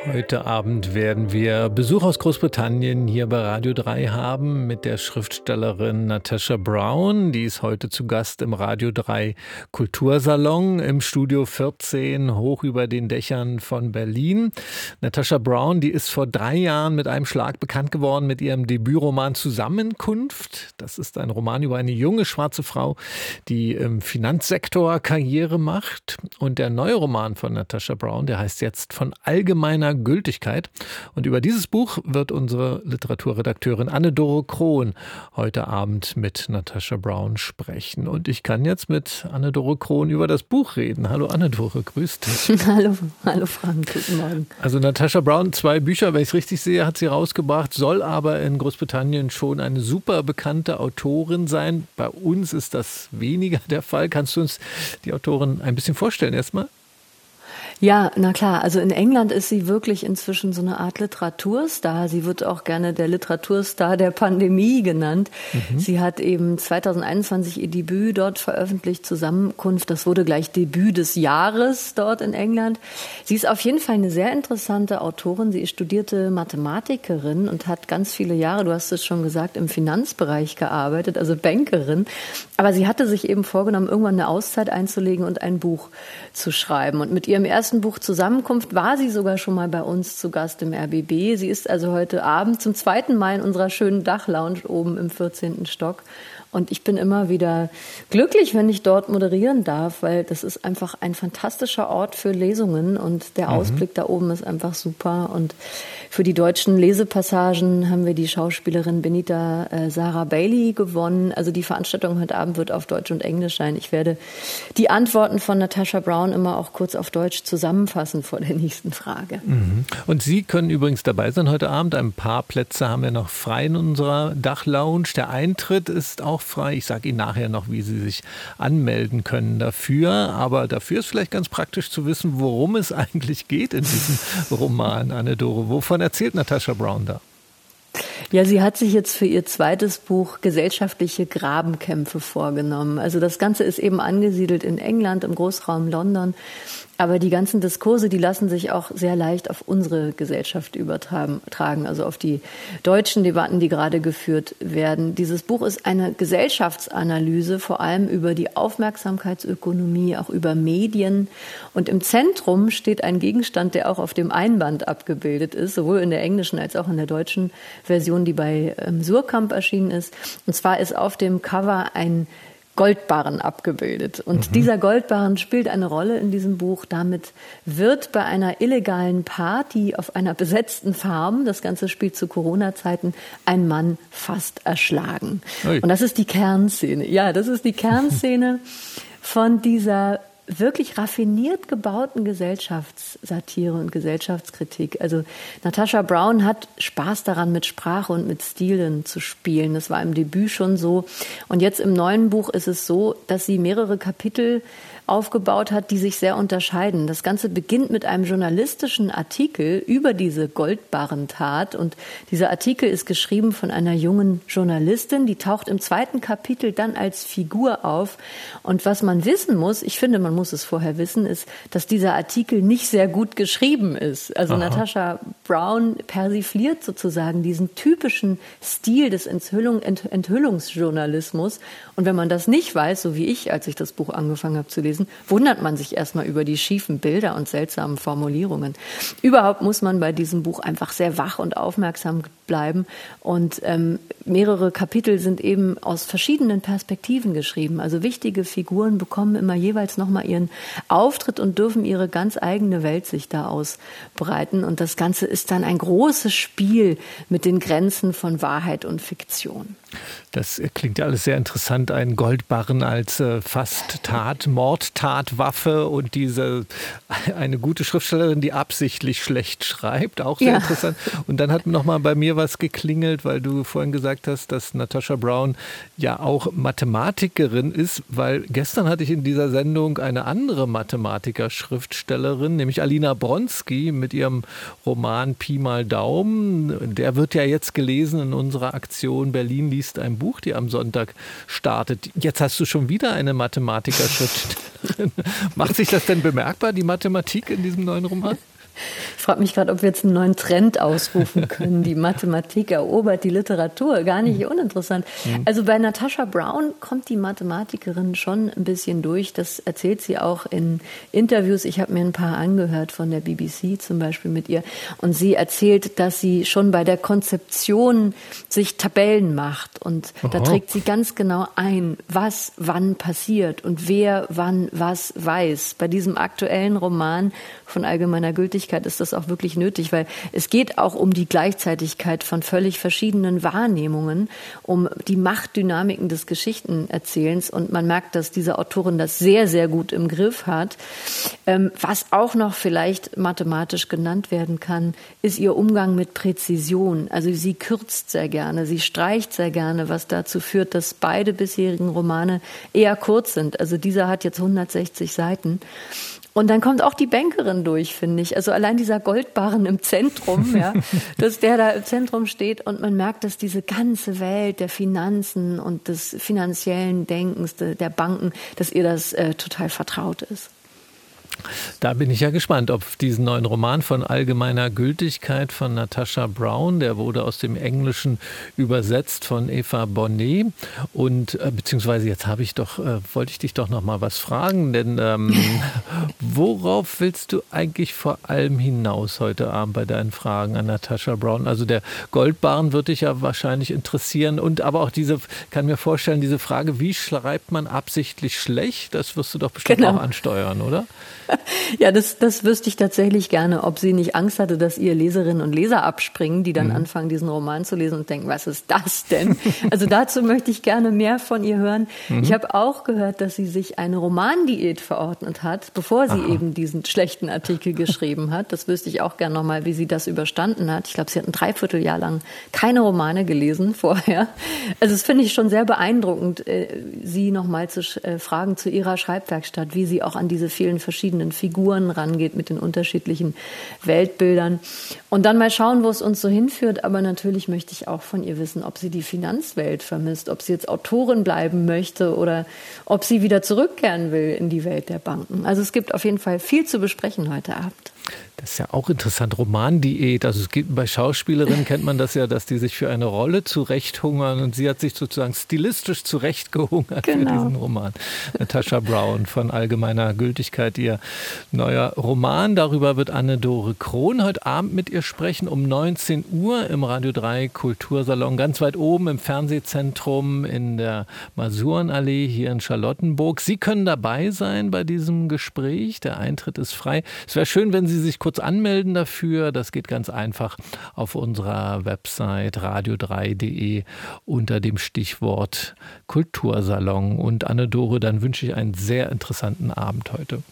Heute Abend werden wir Besuch aus Großbritannien hier bei Radio 3 haben mit der Schriftstellerin Natasha Brown. Die ist heute zu Gast im Radio 3 Kultursalon im Studio 14 hoch über den Dächern von Berlin. Natasha Brown, die ist vor 3 Jahren mit einem Schlag bekannt geworden mit ihrem Debütroman Zusammenkunft. Das ist ein Roman über eine junge schwarze Frau, die im Finanzsektor Karriere macht. Und der neue Roman von Natasha Brown, der heißt jetzt Von allgemeiner Gültigkeit. Und über dieses Buch wird unsere Literaturredakteurin Anne-Dore Krohn heute Abend mit Natasha Brown sprechen. Und ich kann jetzt mit Anne-Dore Krohn über das Buch reden. Hallo Anne-Dore, grüß dich. Hallo Frank, guten Morgen. Also Natasha Brown, 2 Bücher, wenn ich es richtig sehe, hat sie rausgebracht, soll aber in Großbritannien schon eine super bekannte Autorin sein. Bei uns ist das weniger der Fall. Kannst du uns die Autorin ein bisschen vorstellen erstmal? Ja, na klar. Also in England ist sie wirklich inzwischen so eine Art Literaturstar. Sie wird auch gerne der Literaturstar der Pandemie genannt. Sie hat eben 2021 ihr Debüt dort veröffentlicht, Zusammenkunft. Das wurde gleich Debüt des Jahres dort in England. Sie ist auf jeden Fall eine sehr interessante Autorin. Sie ist studierte Mathematikerin und hat ganz viele Jahre, du hast es schon gesagt, im Finanzbereich gearbeitet, also Bankerin. Aber sie hatte sich eben vorgenommen, irgendwann eine Auszeit einzulegen und ein Buch zu schreiben. Und mit ihrem ersten Buch Zusammenkunft war sie sogar schon mal bei uns zu Gast im RBB. Sie ist also heute Abend zum 2. Mal in unserer schönen Dachlounge oben im 14. Stock. Und ich bin immer wieder glücklich, wenn ich dort moderieren darf, weil das ist einfach ein fantastischer Ort für Lesungen und der Ausblick da oben ist einfach super. Und für die deutschen Lesepassagen haben wir die Schauspielerin Benita Sarah Bailey gewonnen. Also die Veranstaltung heute Abend wird auf Deutsch und Englisch sein. Ich werde die Antworten von Natasha Brown immer auch kurz auf Deutsch zusammenfassen vor der nächsten Frage. Und Sie können übrigens dabei sein heute Abend. Ein paar Plätze haben wir noch frei in unserer Dachlounge. Der Eintritt ist auch frei. Ich sage Ihnen nachher noch, wie Sie sich anmelden können dafür. Aber dafür ist vielleicht ganz praktisch zu wissen, worum es eigentlich geht in diesem Roman, Anne-Dore. Wovon erzählt Natasha Brown da? Ja, sie hat sich jetzt für ihr zweites Buch gesellschaftliche Grabenkämpfe vorgenommen. Also das Ganze ist eben angesiedelt in England, im Großraum London. Aber die ganzen Diskurse, die lassen sich auch sehr leicht auf unsere Gesellschaft übertragen, also auf die deutschen Debatten, die gerade geführt werden. Dieses Buch ist eine Gesellschaftsanalyse, vor allem über die Aufmerksamkeitsökonomie, auch über Medien. Und im Zentrum steht ein Gegenstand, der auch auf dem Einband abgebildet ist, sowohl in der englischen als auch in der deutschen Version, die bei Surkamp erschienen ist. Und zwar ist auf dem Cover ein Goldbarren abgebildet. Und dieser Goldbarren spielt eine Rolle in diesem Buch. Damit wird bei einer illegalen Party auf einer besetzten Farm, das Ganze spielt zu Corona-Zeiten, ein Mann fast erschlagen. Ui. Und das ist die Kernszene. Ja, das ist die Kernszene von dieser wirklich raffiniert gebauten Gesellschaftssatire und Gesellschaftskritik. Also Natasha Brown hat Spaß daran, mit Sprache und mit Stilen zu spielen. Das war im Debüt schon so. Und jetzt im neuen Buch ist es so, dass sie mehrere Kapitel aufgebaut hat, die sich sehr unterscheiden. Das Ganze beginnt mit einem journalistischen Artikel über diese Goldbarrentat. Und dieser Artikel ist geschrieben von einer jungen Journalistin, die taucht im 2. Kapitel dann als Figur auf. Und was man wissen muss, ich finde, man muss es vorher wissen, ist, dass dieser Artikel nicht sehr gut geschrieben ist. Also Natasha Brown persifliert sozusagen diesen typischen Stil des Enthüllungsjournalismus. Und wenn man das nicht weiß, so wie ich, als ich das Buch angefangen habe zu lesen, wundert man sich erstmal über die schiefen Bilder und seltsamen Formulierungen. Überhaupt muss man bei diesem Buch einfach sehr wach und aufmerksam bleiben. Und mehrere Kapitel sind eben aus verschiedenen Perspektiven geschrieben. Also wichtige Figuren bekommen immer jeweils nochmal ihren Auftritt und dürfen ihre ganz eigene Welt sich da ausbreiten. Und das Ganze ist dann ein großes Spiel mit den Grenzen von Wahrheit und Fiktion. Das klingt ja alles sehr interessant. Ein Goldbarren als fast Mordtatwaffe und eine gute Schriftstellerin, die absichtlich schlecht schreibt. Auch sehr interessant. Und dann hat noch mal bei mir was geklingelt, weil du vorhin gesagt hast, dass Natasha Brown ja auch Mathematikerin ist, weil gestern hatte ich in dieser Sendung eine andere Mathematiker-Schriftstellerin, nämlich Alina Bronski mit ihrem Roman Pi mal Daumen. Der wird ja jetzt gelesen in unserer Aktion Berlin liest ein Buch, die am Sonntag startet. Jetzt hast du schon wieder eine Mathematiker-Schriftstellerin. Macht sich das denn bemerkbar, die Mathematik in diesem neuen Roman? Ich frage mich gerade, ob wir jetzt einen neuen Trend ausrufen können. Die Mathematik erobert die Literatur. Gar nicht uninteressant. Also bei Natasha Brown kommt die Mathematikerin schon ein bisschen durch. Das erzählt sie auch in Interviews. Ich habe mir ein paar angehört von der BBC zum Beispiel mit ihr. Und sie erzählt, dass sie schon bei der Konzeption sich Tabellen macht. Und da trägt sie ganz genau ein, was wann passiert und wer wann was weiß. Bei diesem aktuellen Roman von allgemeiner Gültigkeit ist das auch wirklich nötig, weil es geht auch um die Gleichzeitigkeit von völlig verschiedenen Wahrnehmungen, um die Machtdynamiken des Geschichtenerzählens, und man merkt, dass diese Autorin das sehr, sehr gut im Griff hat. Was auch noch vielleicht mathematisch genannt werden kann, ist ihr Umgang mit Präzision. Also sie kürzt sehr gerne, sie streicht sehr gerne, was dazu führt, dass beide bisherigen Romane eher kurz sind. Also dieser hat jetzt 160 Seiten. Und dann kommt auch die Bankerin durch, finde ich. Also allein dieser Goldbarren im Zentrum, ja, dass der da im Zentrum steht und man merkt, dass diese ganze Welt der Finanzen und des finanziellen Denkens, der Banken, dass ihr das total vertraut ist. Da bin ich ja gespannt, ob diesen neuen Roman von allgemeiner Gültigkeit von Natasha Brown, der wurde aus dem Englischen übersetzt von Eva Bonnet, und beziehungsweise jetzt wollte ich dich doch noch mal was fragen, denn worauf willst du eigentlich vor allem hinaus heute Abend bei deinen Fragen an Natasha Brown? Also der Goldbarren wird dich ja wahrscheinlich interessieren, und aber auch kann mir vorstellen, diese Frage, wie schreibt man absichtlich schlecht, das wirst du doch bestimmt auch ansteuern, oder? Ja, das wüsste ich tatsächlich gerne, ob sie nicht Angst hatte, dass ihr Leserinnen und Leser abspringen, die dann anfangen, diesen Roman zu lesen und denken, was ist das denn? Also dazu möchte ich gerne mehr von ihr hören. Ich habe auch gehört, dass sie sich eine Romandiät verordnet hat, bevor sie eben diesen schlechten Artikel geschrieben hat. Das wüsste ich auch gerne nochmal, wie sie das überstanden hat. Ich glaube, sie hat ein Dreivierteljahr lang keine Romane gelesen vorher. Also das finde ich schon sehr beeindruckend, sie nochmal zu fragen zu ihrer Schreibwerkstatt, wie sie auch an diese vielen verschiedenen Figuren rangeht mit den unterschiedlichen Weltbildern. Und dann mal schauen, wo es uns so hinführt. Aber natürlich möchte ich auch von ihr wissen, ob sie die Finanzwelt vermisst, ob sie jetzt Autorin bleiben möchte oder ob sie wieder zurückkehren will in die Welt der Banken. Also es gibt auf jeden Fall viel zu besprechen heute Abend. Das ist ja auch interessant, Romandiät. Also es gibt, bei Schauspielerinnen kennt man das ja, dass die sich für eine Rolle zurechthungern, und sie hat sich sozusagen stilistisch zurechtgehungert für diesen Roman. Natasha Brown von allgemeiner Gültigkeit, ihr neuer Roman. Darüber wird Anne-Dore Krohn heute Abend mit ihr sprechen, um 19 Uhr im Radio 3 Kultursalon, ganz weit oben im Fernsehzentrum in der Masurenallee hier in Charlottenburg. Sie können dabei sein bei diesem Gespräch. Der Eintritt ist frei. Es wäre schön, wenn Sie sich kurz anmelden dafür. Das geht ganz einfach auf unserer Website radio3.de unter dem Stichwort Kultursalon. Und Anne-Dore, dann wünsche ich einen sehr interessanten Abend heute.